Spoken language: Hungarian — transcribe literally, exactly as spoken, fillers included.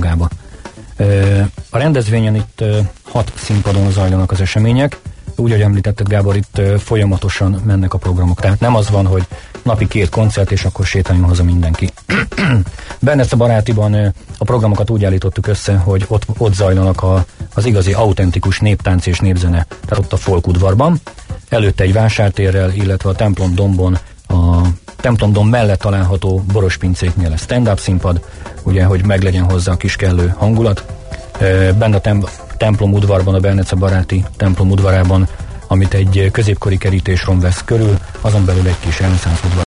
udvarába. A rendezvényen itt hat színpadon zajlanak az események. Úgy, ahogy említetted, Gábor, itt folyamatosan mennek a programok. Tehát nem az van, hogy napi két koncert, és akkor sétáljon haza mindenki. Bernece Barátiban a programokat úgy állítottuk össze, hogy ott, ott zajlanak a, az igazi, autentikus néptánc és népzene. Tehát ott a Folk udvarban. Előtte egy vásártérrel, illetve a Templom dombon, a Templom domb mellett található Borospincéknél lesz stand-up színpad, ugye, hogy meglegyen hozzá a kis kellő hangulat. Benne a tem- templom udvarban, a Bernece Baráti templom udvarában, amit egy középkori kerítésrom vesz körül, azon belül egy kis reneszánsz udvar.